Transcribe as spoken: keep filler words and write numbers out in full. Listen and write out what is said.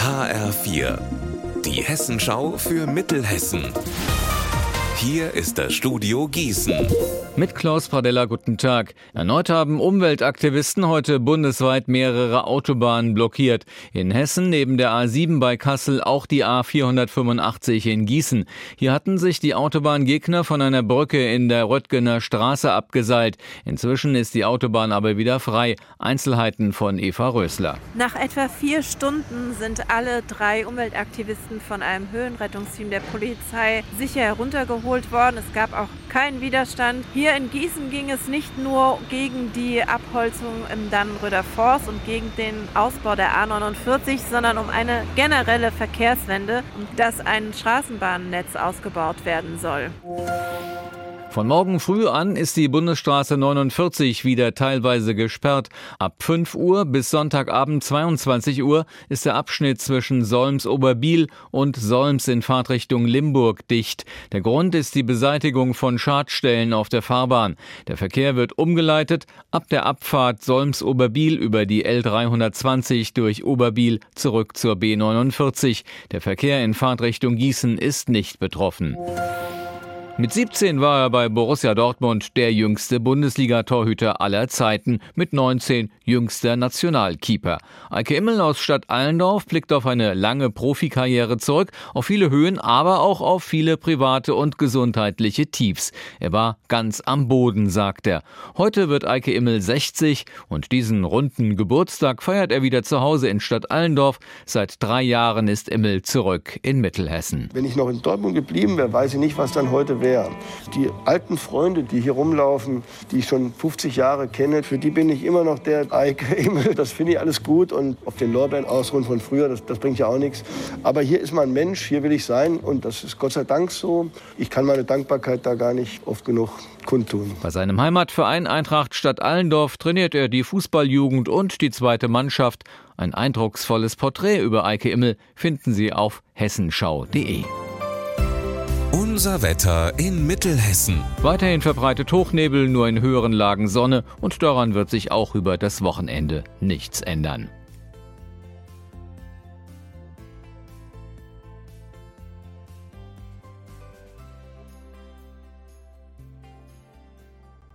H R vier, die Hessenschau für Mittelhessen. Hier ist das Studio Gießen. Mit Klaus Pradella, guten Tag. Erneut haben Umweltaktivisten heute bundesweit mehrere Autobahnen blockiert. In Hessen neben der A sieben bei Kassel auch die A vierhundertfünfundachtzig in Gießen. Hier hatten sich die Autobahngegner von einer Brücke in der Röttgener Straße abgeseilt. Inzwischen ist die Autobahn aber wieder frei. Einzelheiten von Eva Rösler. Nach etwa vier Stunden sind alle drei Umweltaktivisten von einem Höhenrettungsteam der Polizei sicher heruntergeholt worden. Es gab auch keinen Widerstand. Hier in Gießen ging es nicht nur gegen die Abholzung im Dannenröder Forst und gegen den Ausbau der A neunundvierzig, sondern um eine generelle Verkehrswende und dass ein Straßenbahnnetz ausgebaut werden soll. Von morgen früh an ist die Bundesstraße neunundvierzig wieder teilweise gesperrt. Ab fünf Uhr bis Sonntagabend zweiundzwanzig Uhr ist der Abschnitt zwischen Solms-Oberbiel und Solms in Fahrtrichtung Limburg dicht. Der Grund ist die Beseitigung von Schadstellen auf der Fahrbahn. Der Verkehr wird umgeleitet ab der Abfahrt Solms-Oberbiel über die L dreihundertzwanzig durch Oberbiel zurück zur B neunundvierzig. Der Verkehr in Fahrtrichtung Gießen ist nicht betroffen. Mit siebzehn war er bei Borussia Dortmund der jüngste Bundesliga-Torhüter aller Zeiten, mit neunzehn jüngster Nationalkeeper. Eike Immel aus Stadt Allendorf blickt auf eine lange Profikarriere zurück, auf viele Höhen, aber auch auf viele private und gesundheitliche Tiefs. Er war ganz am Boden, sagt er. Heute wird Eike Immel sechzig und diesen runden Geburtstag feiert er wieder zu Hause in Stadt Allendorf. Seit drei Jahren ist Immel zurück in Mittelhessen. Wenn ich noch in Dortmund geblieben wäre, weiß ich nicht, was dann heute wäre. Die alten Freunde, die hier rumlaufen, die ich schon fünfzig Jahre kenne, für die bin ich immer noch der Eike Immel. Das finde ich alles gut und auf den Lorbeeren ausruhen von früher, das, das bringt ja auch nichts. Aber hier ist mein Mensch, hier will ich sein und das ist Gott sei Dank so. Ich kann meine Dankbarkeit da gar nicht oft genug kundtun. Bei seinem Heimatverein Eintracht Stadt Allendorf trainiert er die Fußballjugend und die zweite Mannschaft. Ein eindrucksvolles Porträt über Eike Immel finden Sie auf hessenschau punkt de. Unser Wetter in Mittelhessen. Weiterhin verbreitet Hochnebel, nur in höheren Lagen Sonne und daran wird sich auch über das Wochenende nichts ändern.